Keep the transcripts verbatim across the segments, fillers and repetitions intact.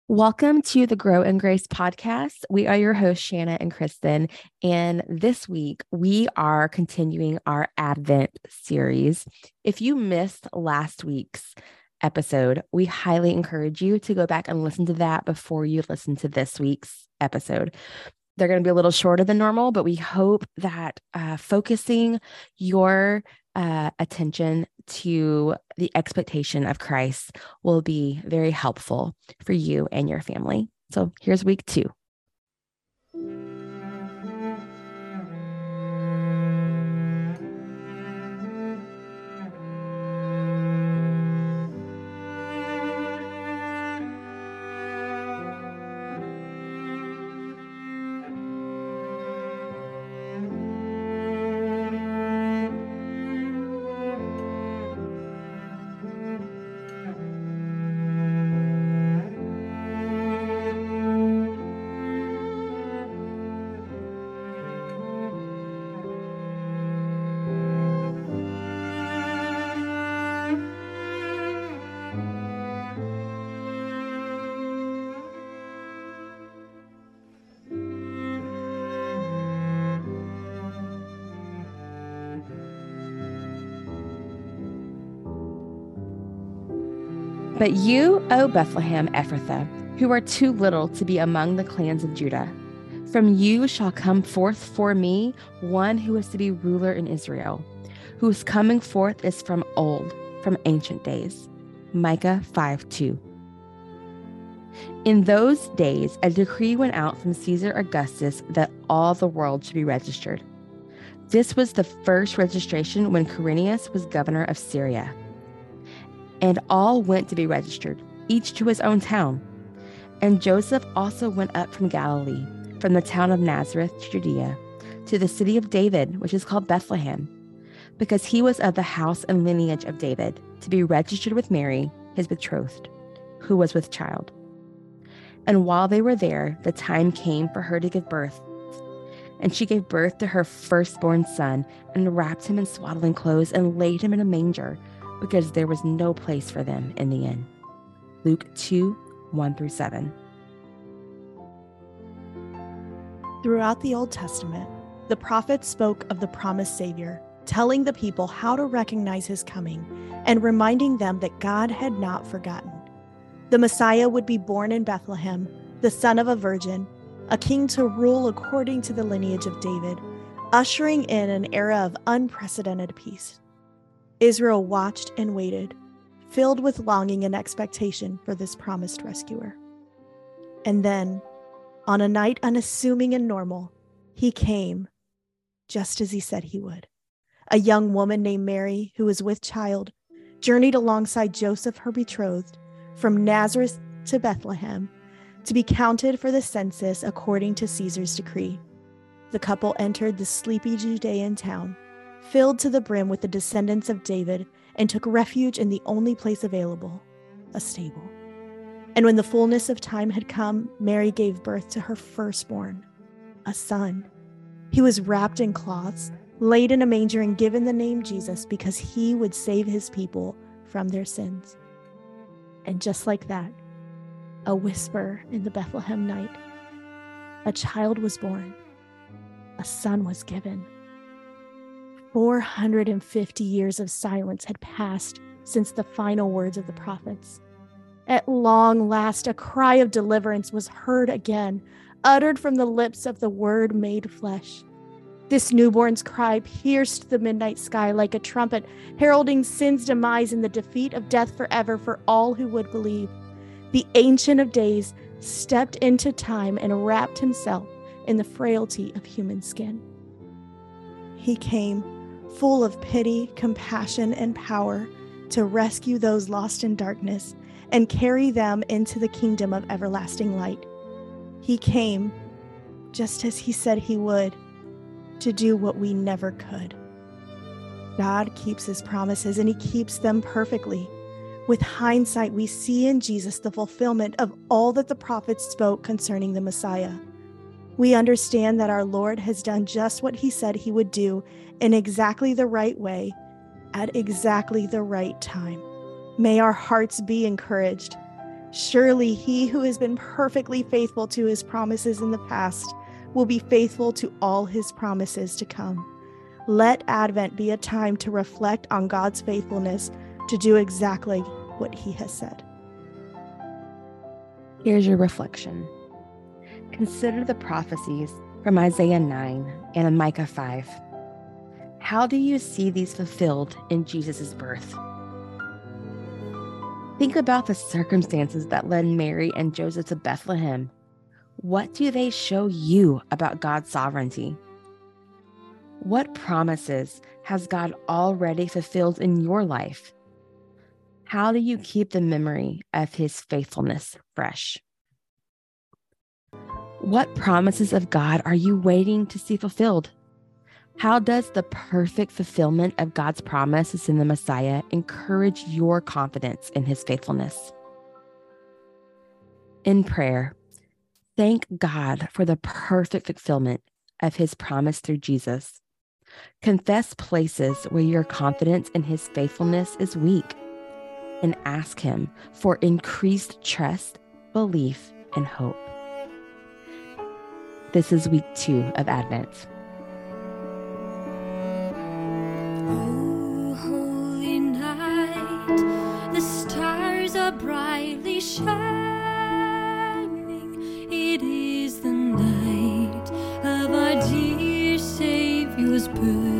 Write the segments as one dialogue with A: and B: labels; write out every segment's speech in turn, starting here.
A: Welcome to the Grow in Grace podcast. We are your hosts, Shanna and Kristen. And this week, we are continuing our Advent series. If you missed last week's episode, we highly encourage you to go back and listen to that before you listen to this week's episode. They're going to be a little shorter than normal, but we hope that uh, focusing your uh, attention to the expectation of Christ will be very helpful for you and your family. So here's week two. But you, O Bethlehem Ephrathah, who are too little to be among the clans of Judah, from you shall come forth for me one who is to be ruler in Israel, whose coming forth is from old, from ancient days. Micah five two. In those days, a decree went out from Caesar Augustus that all the world should be registered. This was the first registration when Quirinius was governor of Syria. And all went to be registered, each to his own town. And Joseph also went up from Galilee, from the town of Nazareth to Judea, to the city of David, which is called Bethlehem, because he was of the house and lineage of David, to be registered with Mary, his betrothed, who was with child. And while they were there, the time came for her to give birth. And she gave birth to her firstborn son, and wrapped him in swaddling clothes, and laid him in a manger, because there was no place for them in the inn. Luke two, one through seven.
B: Throughout the Old Testament, the prophets spoke of the promised Savior, telling the people how to recognize his coming and reminding them that God had not forgotten. The Messiah would be born in Bethlehem, the son of a virgin, a king to rule according to the lineage of David, ushering in an era of unprecedented peace. Israel watched and waited, filled with longing and expectation for this promised rescuer. And then, on a night unassuming and normal, he came, just as he said he would. A young woman named Mary, who was with child, journeyed alongside Joseph, her betrothed, from Nazareth to Bethlehem, to be counted for the census according to Caesar's decree. The couple entered the sleepy Judean town, filled to the brim with the descendants of David, and took refuge in the only place available, a stable. And when the fullness of time had come, Mary gave birth to her firstborn, a son. He was wrapped in cloths, laid in a manger, and given the name Jesus because he would save his people from their sins. And just like that, a whisper in the Bethlehem night, a child was born, a son was given. four hundred fifty years of silence had passed since the final words of the prophets. At long last, a cry of deliverance was heard again, uttered from the lips of the Word made flesh. This newborn's cry pierced the midnight sky like a trumpet, heralding sin's demise and the defeat of death forever for all who would believe. The Ancient of Days stepped into time and wrapped himself in the frailty of human skin. He came, full of pity, compassion, and power, to rescue those lost in darkness and carry them into the kingdom of everlasting light. He came, just as he said he would, to do what we never could. God keeps his promises, and he keeps them perfectly. With hindsight, we see in Jesus the fulfillment of all that the prophets spoke concerning the Messiah. We understand that our Lord has done just what he said he would do in exactly the right way, at exactly the right time. May our hearts be encouraged. Surely he who has been perfectly faithful to his promises in the past will be faithful to all his promises to come. Let Advent be a time to reflect on God's faithfulness to do exactly what he has said.
A: Here's your reflection. Consider the prophecies from Isaiah nine and Micah five. How do you see these fulfilled in Jesus' birth? Think about the circumstances that led Mary and Joseph to Bethlehem. What do they show you about God's sovereignty? What promises has God already fulfilled in your life? How do you keep the memory of his faithfulness fresh? What promises of God are you waiting to see fulfilled? How does the perfect fulfillment of God's promises in the Messiah encourage your confidence in his faithfulness? In prayer, thank God for the perfect fulfillment of his promise through Jesus. Confess places where your confidence in his faithfulness is weak, and ask him for increased trust, belief, and hope. This is week two of Advent.
C: Oh, holy night, the stars are brightly shining. It is the night of our dear Savior's birth.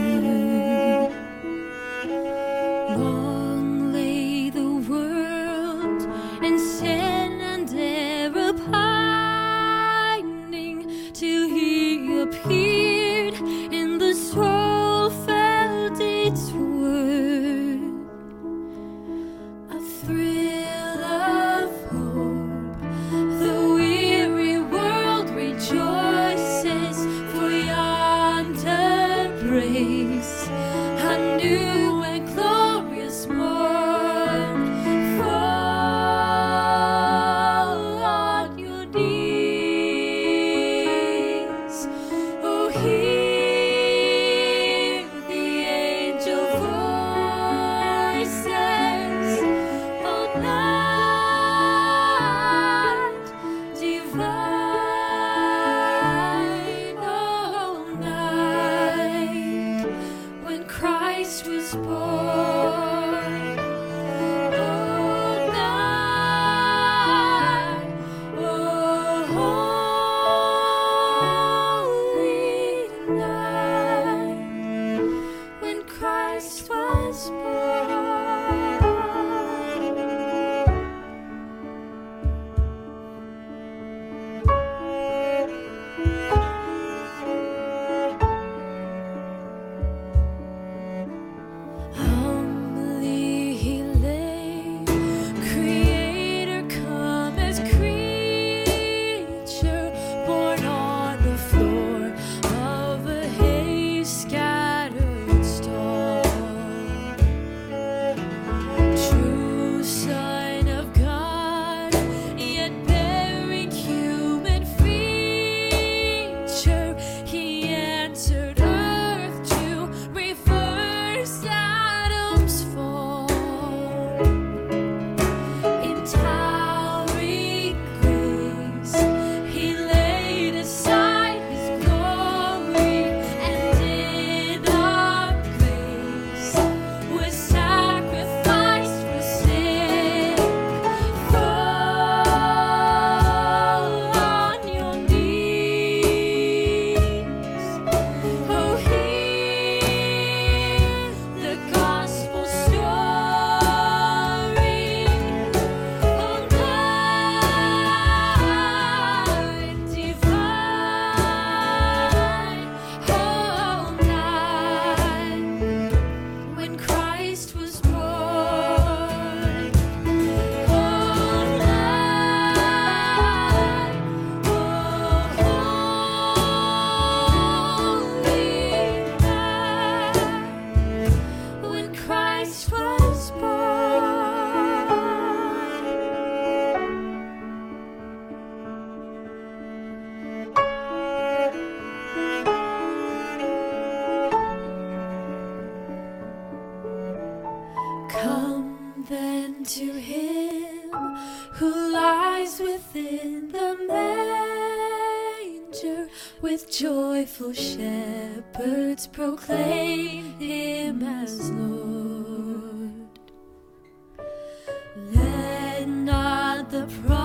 C: Long lay the world in sin and error pining, till he appeared in the soul felt its worth. A thrill of hope Christ within the manger, with joyful shepherds proclaim him as Lord. Let not the